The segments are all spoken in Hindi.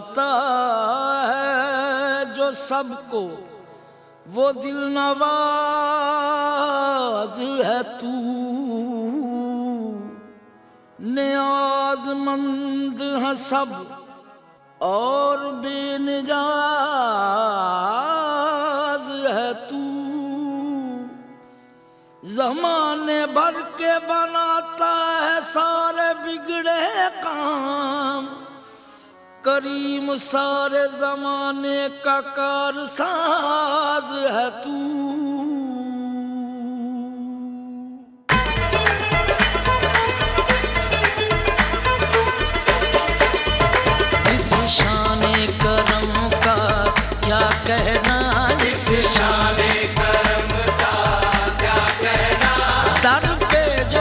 नवाजता है जो सबको, वो दिल नवाज है तू। नियाज़मंद है सब और बेनियाज़ है तू। ज़माने भर के बनाता है सारे बिगड़े काम, करीम सारे ज़माने का कारसाज है तू। इस शाने करम का क्या कहना, इस शाने करम का क्या कहना। दर पे जो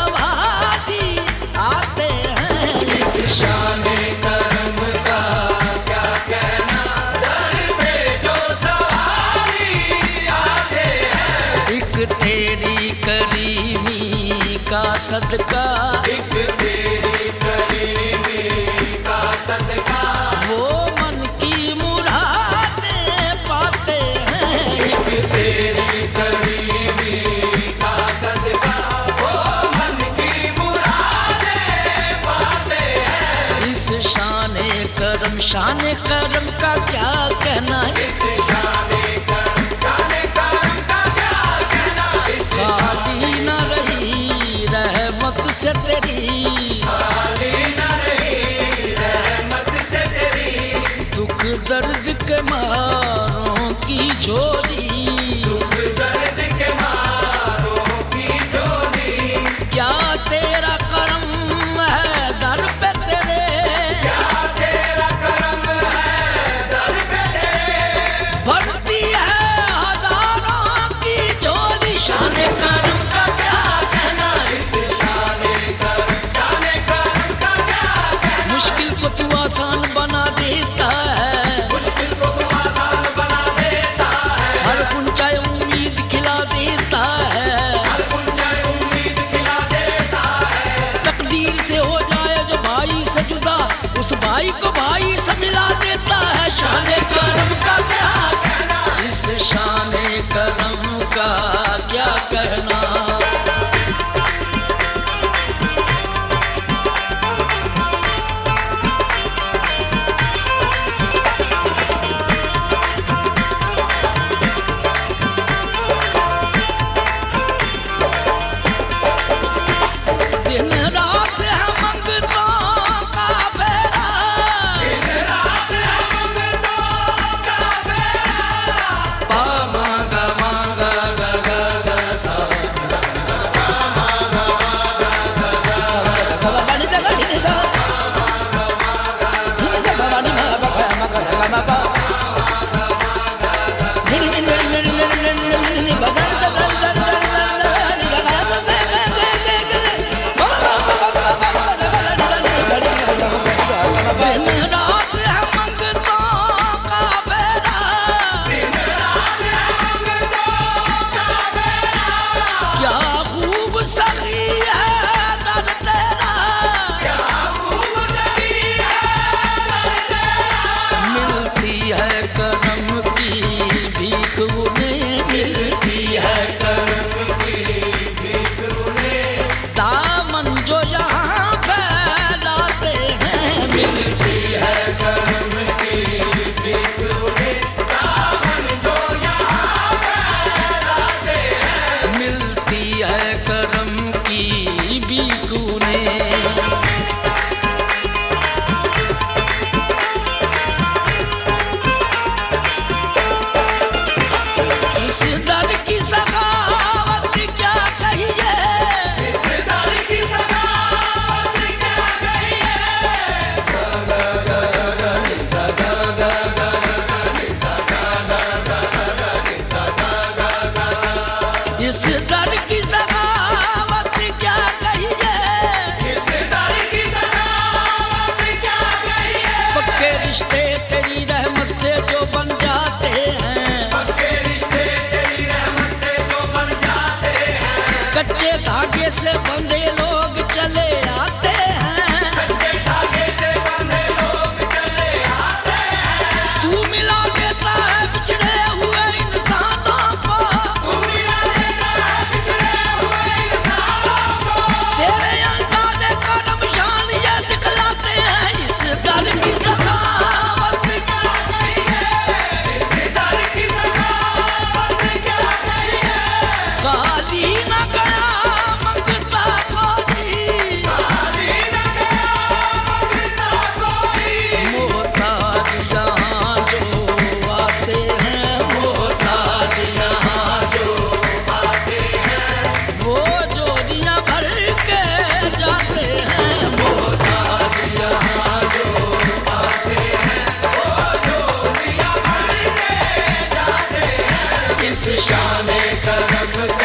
सवारी आते हैं, इस शाने करम का क्या कहना। दर पे जो सवारी आते हैं, एक तेरी करीमी का सदका, एक तेरी करीमी का सदका। वो मन की मुरादें पाते हैं, एक तेरी करीमी का सदका। वो मन की मुरादें पाते हैं। इस शाने करम का क्या कहना, इस शाने करम का क्या कहना। खाली न रही रहमत से तेरी, खाली न रही रहमत से तेरी। दुख दर्द के मारों की झोली, दुख दर्द के मारों की झोली। क्या तेरा करम है दर पे तेरे, क्या तेरा करम है दर पे तेरे। भरती है हजारों की झोली। शाने करम का क्या कहना, इस शाने करम का क्या कहना। मुश्किल को तू आसान बना देता है, मुश्किल को तू आसान बना देता है। हर ऊंचाई उम्मीद खिला देता है, हर ऊंचाई उम्मीद खिला देता है। तकदीर से हो जाए जो भाई से जुदा, उस भाई को भाई से मिला देता है। शाने करम का क्या कहना, इस शाने करम का क्या कहना। दिन रात है मंगतों का बेड़ा, दिन रात है मंगतों का बेड़ा। पा मांगा मांगा गा गा गा सा, पा मांगा मांगा गा गा गा सा। बड़ी दा बड़ी दा, बड़ी दा बड़ी मा बा मा का सा मा का। नी नी नी नी नी नी नी बजा दा दा दा दा दा दा गा गा दा दा दा दा दा। दिन रात है मंगतों का बेड़ा, दिन रात है मंगतों का बेड़ा। क्या खूब सही है दर तेरा, क्या खूब सही है दर तेरा। मिलती है करम की भीख उन्हें, मिलती है करम की भीख उन्हें। दामन जो यहाँ फैलाते हैं, मिलती है करम की भीख उन्हें। दामन जो यहाँ फैलाते हैं, मिलती है करम की भीख उन्हें। इस दर की सखावत क्या कहिए, इस दर की सखावत क्या कहिए। गा गा गा गा नि सा गा गा गा गा नि सा गा गा गा गा नि सा गा गा गा। इस दर की सखावत क्या कहिए, इस दर की सखावत क्या कहिए। पक्के रिश्ते तेरी रहमत से जो बन जाते हैं, पक्के रिश्ते तेरी रहमत से जो बन जाते हैं। कच्चे धागे से बंधे लोग चले आते हैं, कच्चे धागे से बंधे लोग चले आते शान करम